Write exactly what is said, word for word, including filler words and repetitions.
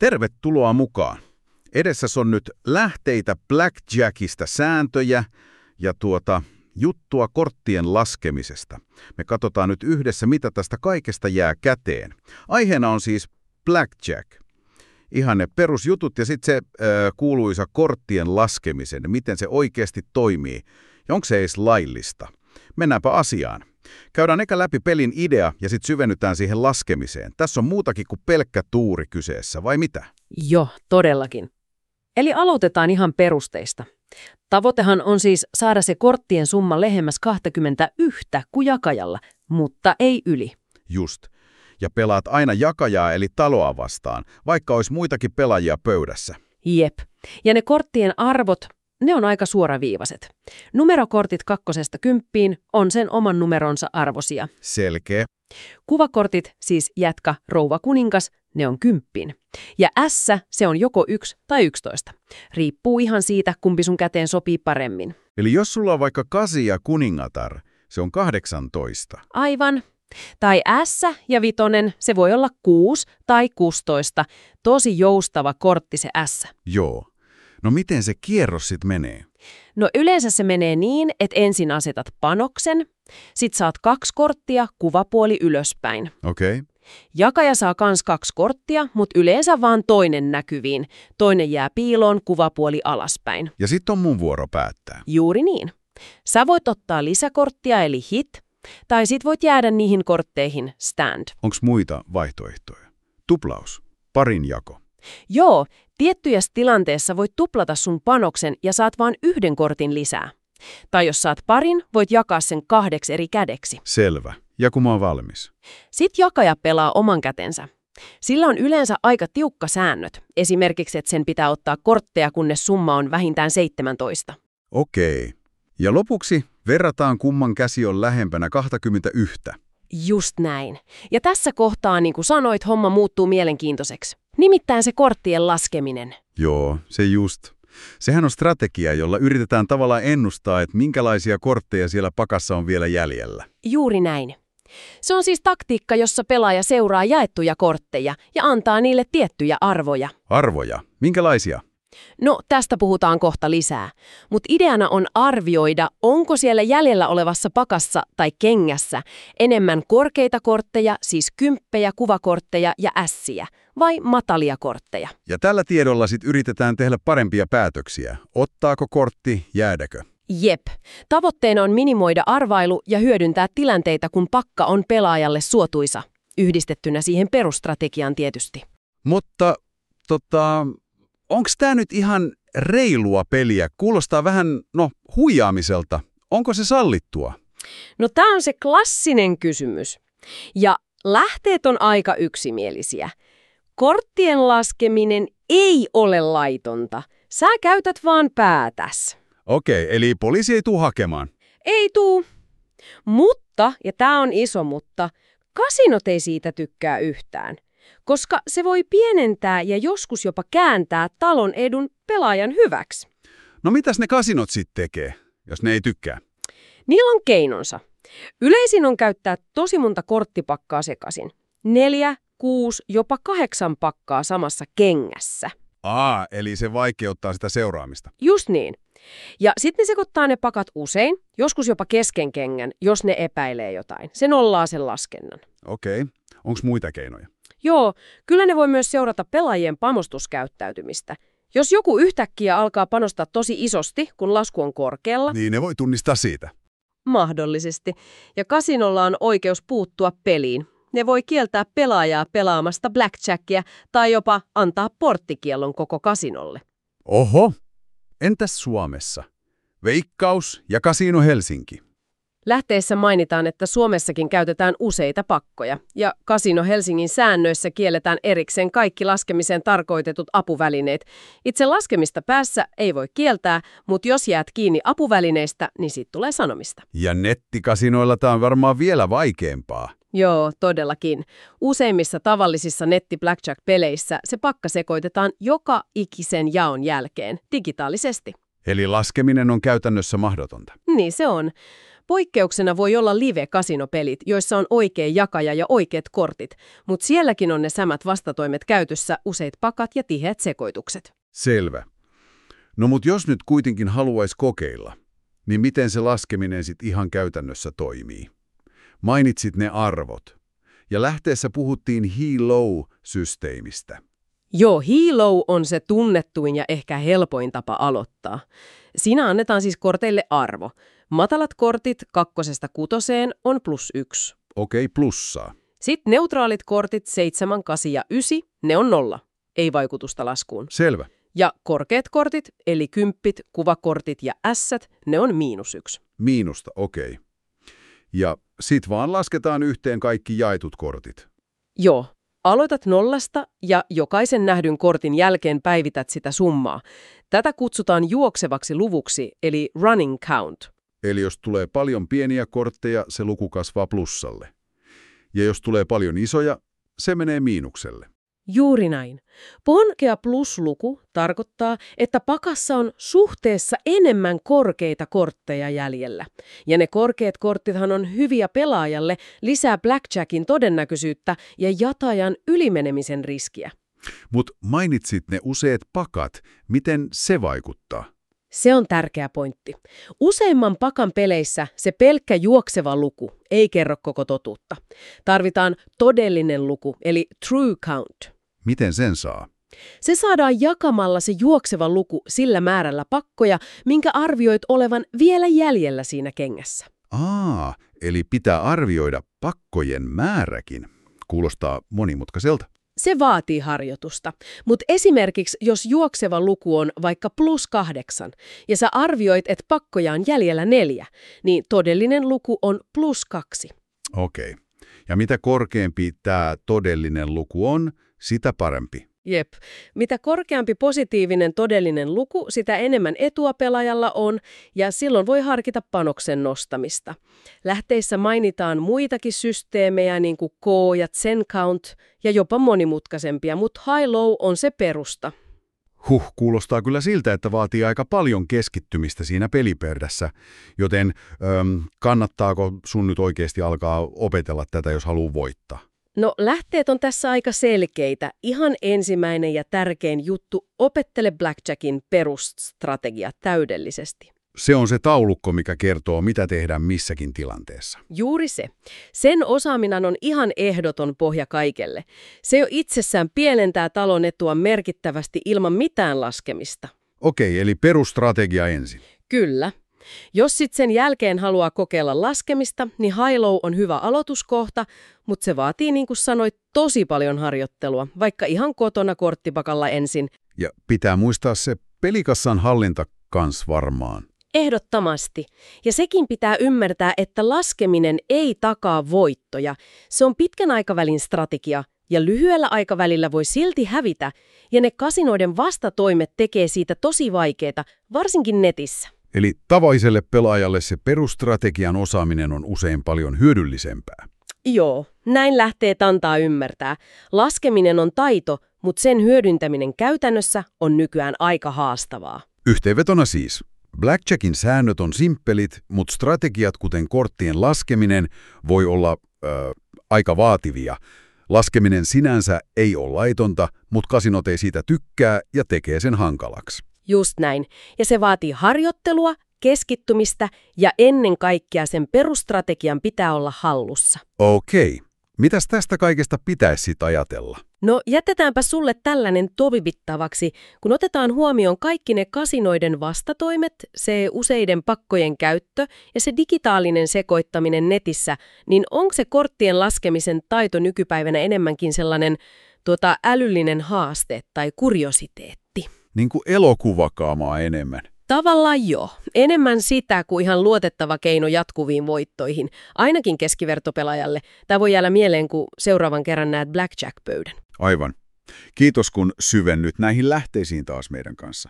Tervetuloa mukaan. Edessä on nyt lähteitä Blackjackista sääntöjä ja tuota juttua korttien laskemisesta. Me katsotaan nyt yhdessä, mitä tästä kaikesta jää käteen. Aiheena on siis Blackjack. Ihan ne perusjutut ja sitten se äh, kuuluisa korttien laskemisen, miten se oikeasti toimii ja onko se edes laillista. Mennäänpä asiaan. Käydään eka läpi pelin idea ja sitten syvennytään siihen laskemiseen. Tässä on muutakin kuin pelkkä tuuri kyseessä, vai mitä? Joo, todellakin. Eli aloitetaan ihan perusteista. Tavoitehan on siis saada se korttien summa lähemmäs kaksikymmentäyksi kuin jakajalla, mutta ei yli. Just. Ja pelaat aina jakajaa eli taloa vastaan, vaikka olisi muitakin pelaajia pöydässä. Jep. Ja ne korttien arvot, ne on aika suoraviivaiset. Numerokortit kakkosesta kymppiin on sen oman numeronsa arvosia. Selkeä. Kuvakortit, siis jätkä, rouva, kuningas, ne on kymppiin. Ja S, se on joko yksi tai yksitoista. Riippuu ihan siitä, kumpi sun käteen sopii paremmin. Eli jos sulla on vaikka kasi ja kuningatar, se on kahdeksantoista. Aivan. Tai S ja vitonen, se voi olla kuusi tai kuusitoista. Tosi joustava kortti se S. Joo. No miten se kierros sitten menee? No yleensä se menee niin, että ensin asetat panoksen, sit saat kaksi korttia, kuvapuoli ylöspäin. Okei. Okay. Jakaja saa kans kaksi korttia, mutta yleensä vaan toinen näkyviin. Toinen jää piiloon, kuvapuoli alaspäin. Ja sitten on mun vuoro päättää. Juuri niin. Sä voit ottaa lisäkorttia eli hit, tai sit voit jäädä niihin kortteihin stand. Onks muita vaihtoehtoja? Tuplaus, parin jako. Joo, tiettyjässä tilanteessa voit tuplata sun panoksen ja saat vain yhden kortin lisää. Tai jos saat parin, voit jakaa sen kahdeksi eri kädeksi. Selvä. Ja kun mä oon valmis. Sitten jakaja pelaa oman kätensä. Sillä on yleensä aika tiukka säännöt. Esimerkiksi, että sen pitää ottaa kortteja, kunnes summa on vähintään seitsemäntoista. Okei. Ja lopuksi verrataan, kumman käsi on lähempänä kaksikymmentäyksi. Just näin. Ja tässä kohtaa, niin kuin sanoit, homma muuttuu mielenkiintoiseksi. Nimittäin se korttien laskeminen. Joo, se just. Sehän on strategia, jolla yritetään tavallaan ennustaa, että minkälaisia kortteja siellä pakassa on vielä jäljellä. Juuri näin. Se on siis taktiikka, jossa pelaaja seuraa jaettuja kortteja ja antaa niille tiettyjä arvoja. Arvoja? Minkälaisia? No, tästä puhutaan kohta lisää. Mutta ideana on arvioida, onko siellä jäljellä olevassa pakassa tai kengässä enemmän korkeita kortteja, siis kymppejä, kuvakortteja ja ässiä, vai matalia kortteja. Ja tällä tiedolla sit yritetään tehdä parempia päätöksiä. Ottaako kortti, jäädäkö? Jep. Tavoitteena on minimoida arvailu ja hyödyntää tilanteita, kun pakka on pelaajalle suotuisa. Yhdistettynä siihen perustrategiaan tietysti. Mutta, tota... onko tämä nyt ihan reilua peliä? Kuulostaa vähän, no, huijaamiselta. Onko se sallittua? No tämä on se klassinen kysymys. Ja lähteet on aika yksimielisiä. Korttien laskeminen ei ole laitonta. Sä käytät vaan päätäs. Okei, eli poliisi ei tule hakemaan. Ei tuu. Mutta, ja tämä on iso mutta, kasinot ei siitä tykkää yhtään. Koska se voi pienentää ja joskus jopa kääntää talon edun pelaajan hyväksi. No mitäs ne kasinot sitten tekee, jos ne ei tykkää? Niillä on keinonsa. Yleisin on käyttää tosi monta korttipakkaa sekaisin. Neljä, kuusi, jopa kahdeksan pakkaa samassa kengässä. Aa, eli se vaikeuttaa sitä seuraamista. Just niin. Ja sitten ne sekoittaa ne pakat usein, joskus jopa kesken kengän, jos ne epäilee jotain. Se nollaa sen laskennan. Okei. Onko muita keinoja? Joo, kyllä ne voi myös seurata pelaajien panostuskäyttäytymistä. Jos joku yhtäkkiä alkaa panostaa tosi isosti, kun lasku on korkealla. Niin ne voi tunnistaa siitä. Mahdollisesti. Ja kasinolla on oikeus puuttua peliin. Ne voi kieltää pelaajaa pelaamasta blackjackia tai jopa antaa porttikiellon koko kasinolle. Oho! Entäs Suomessa? Veikkaus ja Kasino Helsinki. Lähteessä mainitaan, että Suomessakin käytetään useita pakkoja, ja Kasino Helsingin säännöissä kielletään erikseen kaikki laskemiseen tarkoitetut apuvälineet. Itse laskemista päässä ei voi kieltää, mutta jos jäät kiinni apuvälineistä, niin siitä tulee sanomista. Ja nettikasinoilla tämä on varmaan vielä vaikeampaa. Joo, todellakin. Useimmissa tavallisissa netti-blackjack-peleissä se pakka sekoitetaan joka ikisen jaon jälkeen, digitaalisesti. Eli laskeminen on käytännössä mahdotonta. Niin se on. Poikkeuksena voi olla live-kasinopelit, joissa on oikea jakaja ja oikeat kortit, mutta sielläkin on ne samät vastatoimet käytössä, useat pakat ja tiheät sekoitukset. Selvä. No mut jos nyt kuitenkin haluaisi kokeilla, niin miten se laskeminen sitten ihan käytännössä toimii? Mainitsit ne arvot. Ja lähteessä puhuttiin high-low-systeemistä. Joo, high-low on se tunnettuin ja ehkä helpoin tapa aloittaa. Siinä annetaan siis korteille arvo. Matalat kortit kakkosesta kutoseen on plus yksi. Okei, plussaa. Sitten neutraalit kortit seitsemän, kahdeksan ja yhdeksän, ne on nolla. Ei vaikutusta laskuun. Selvä. Ja korkeat kortit, eli kymppit, kuvakortit ja ässät, ne on miinus yksi. Miinusta, okei. Ja sit vaan lasketaan yhteen kaikki jaetut kortit. Joo. Aloitat nollasta ja jokaisen nähdyn kortin jälkeen päivität sitä summaa. Tätä kutsutaan juoksevaksi luvuksi, eli running count. Eli jos tulee paljon pieniä kortteja, se luku kasvaa plussalle. Ja jos tulee paljon isoja, se menee miinukselle. Juuri näin. Ponkea plusluku tarkoittaa, että pakassa on suhteessa enemmän korkeita kortteja jäljellä. Ja ne korkeat korttithan on hyviä pelaajalle, lisää blackjackin todennäköisyyttä ja jatajan ylimenemisen riskiä. Mut mainitsit ne useat pakat. Miten se vaikuttaa? Se on tärkeä pointti. Useimman pakan peleissä se pelkkä juokseva luku ei kerro koko totuutta. Tarvitaan todellinen luku, eli true count. Miten sen saa? Se saadaan jakamalla se juokseva luku sillä määrällä pakkoja, minkä arvioit olevan vielä jäljellä siinä kengässä. Aa, eli pitää arvioida pakkojen määräkin. Kuulostaa monimutkaiselta. Se vaatii harjoitusta, mutta esimerkiksi jos juokseva luku on vaikka plus kahdeksan ja sä arvioit, että pakkoja on jäljellä neljä, niin todellinen luku on plus kaksi. Okei. Ja mitä korkeampi tämä todellinen luku on, sitä parempi. Jep. Mitä korkeampi positiivinen todellinen luku, sitä enemmän etua pelaajalla on, ja silloin voi harkita panoksen nostamista. Lähteissä mainitaan muitakin systeemejä, niin kuin K ja Zen Count, ja jopa monimutkaisempia, mutta high-low on se perusta. Huh, kuulostaa kyllä siltä, että vaatii aika paljon keskittymistä siinä pelipöydässä, joten öm, kannattaako sun nyt oikeasti alkaa opetella tätä, jos haluaa voittaa? No, lähteet on tässä aika selkeitä. Ihan ensimmäinen ja tärkein juttu, opettele blackjackin perusstrategia täydellisesti. Se on se taulukko, mikä kertoo, mitä tehdään missäkin tilanteessa. Juuri se. Sen osaaminen on ihan ehdoton pohja kaikelle. Se jo itsessään pienentää talon etua merkittävästi ilman mitään laskemista. Okei, eli perusstrategia ensin. Kyllä. Jos sitten sen jälkeen haluaa kokeilla laskemista, niin high-low on hyvä aloituskohta, mutta se vaatii, niin kuin sanoit, tosi paljon harjoittelua, vaikka ihan kotona korttipakalla ensin. Ja pitää muistaa se pelikassan hallinta kans varmaan. Ehdottomasti. Ja sekin pitää ymmärtää, että laskeminen ei takaa voittoja. Se on pitkän aikavälin strategia, ja lyhyellä aikavälillä voi silti hävitä, ja ne kasinoiden vastatoimet tekee siitä tosi vaikeaa, varsinkin netissä. Eli tavalliselle pelaajalle se perusstrategian osaaminen on usein paljon hyödyllisempää. Joo, näin lähtee antaa ymmärtää. Laskeminen on taito, mutta sen hyödyntäminen käytännössä on nykyään aika haastavaa. Yhteenvetona siis. Blackjackin säännöt on simppelit, mutta strategiat, kuten korttien laskeminen, voi olla äh, aika vaativia. Laskeminen sinänsä ei ole laitonta, mutta kasinot ei siitä tykkää ja tekee sen hankalaksi. Just näin. Ja se vaatii harjoittelua, keskittymistä ja ennen kaikkea sen perusstrategian pitää olla hallussa. Okei. Mitäs tästä kaikesta pitäisi sit ajatella? No jätetäänpä sulle tällainen tovivittavaksi, kun otetaan huomioon kaikki ne kasinoiden vastatoimet, se useiden pakkojen käyttö ja se digitaalinen sekoittaminen netissä, niin onko se korttien laskemisen taito nykypäivänä enemmänkin sellainen tuota, älyllinen haaste tai kuriositeetti? Niin kuin elokuvakaamaa enemmän. Tavallaan joo. Enemmän sitä kuin ihan luotettava keino jatkuviin voittoihin, ainakin keskivertopelaajalle. Tämä voi jäädä mieleen, kun seuraavan kerran näet blackjack-pöydän. Aivan. Kiitos, kun syvennyt näihin lähteisiin taas meidän kanssa.